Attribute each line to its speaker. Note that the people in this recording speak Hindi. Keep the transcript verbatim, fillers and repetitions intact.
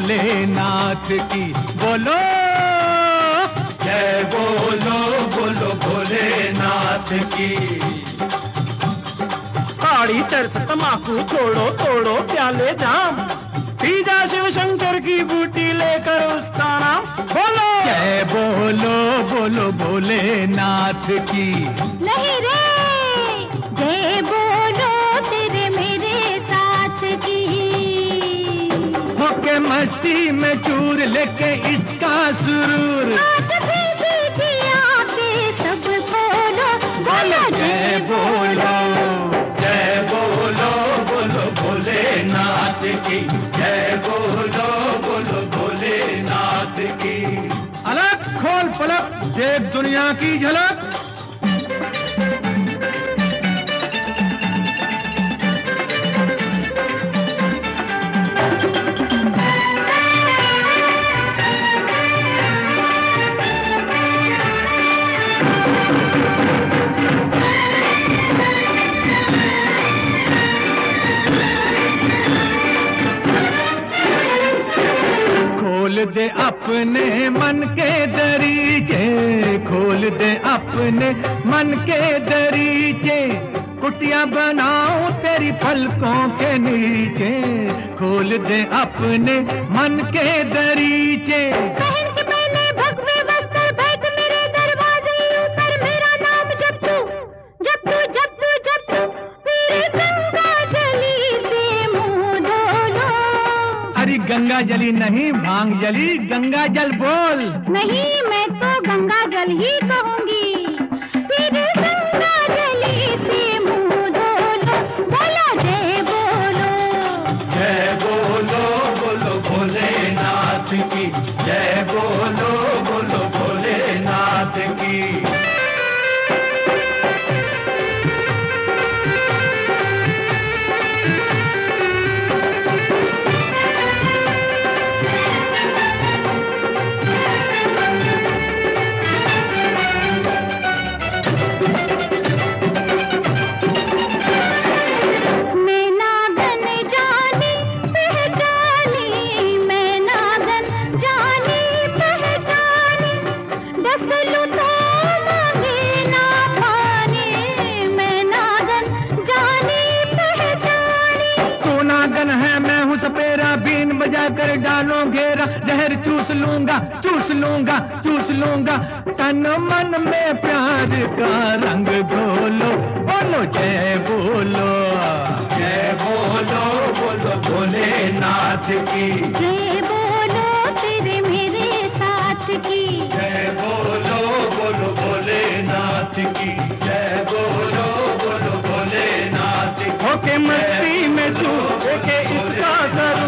Speaker 1: भोलेनाथ की। बोलो
Speaker 2: जय बोलो बोलो भोलेनाथ की।
Speaker 1: ताड़ी चरस तमाकू छोड़ो तोड़ो प्याले जाम, पीजा शिव शंकर की बूटी लेकर उसका नाम। बोलो जय बोलो बोलो भोलेनाथ की।
Speaker 3: नहीं रे जय बोलो तेरे मेरे साथ की।
Speaker 1: होके मस्ती में चूर लेके इसका सुरूर,
Speaker 3: आज भी दीजिए आके सब बोलो बोलो
Speaker 1: जय बोलो
Speaker 2: जय बोलो बोलो भोलेनाथ की। जय बोलो बोलो भोलेनाथ की।
Speaker 1: अलग खोल पलक देख दुनिया की झलक। खोल दे अपने मन के दरीचे, खोल दे अपने मन के दरीचे, कुटिया बनाओ तेरी पलकों के नीचे। खोल दे अपने मन के दरीचे।
Speaker 3: पहन के पहले भगवे वस्त्र बैठ मेरे दरवाजे ऊपर, मेरा नाम जब तू जब तू जब तू जब तू फिर गंगा जली से मुंह धो लो।
Speaker 1: अरे गंगा जली नहीं भांग जली, गंगा जल बोल।
Speaker 3: नहीं मैं तो गंगा जल ही कहूंगी, फिर गंगा जली से मुंह धो लो। बोलो जय बोलो
Speaker 2: जय बोलो बोलो भोलेनाथ की। जय बोलो बोलो भोलेनाथ की।
Speaker 1: सपेरा बीन बजा कर डालो घेरा, जहर चूस लूंगा चूस लूंगा चूस लूंगा, तन मन में प्यार का रंग घोलो। बोलो जय बोलो
Speaker 2: जय बोलो बोलो भोलेनाथ की।
Speaker 3: जय बोलो तेरे मेरे साथ की।
Speaker 2: जय बोलो बोलो भोलेनाथ की। जय बोलो बोलो भोलेनाथ की।
Speaker 1: होके मस्ती में चूर के इसका सर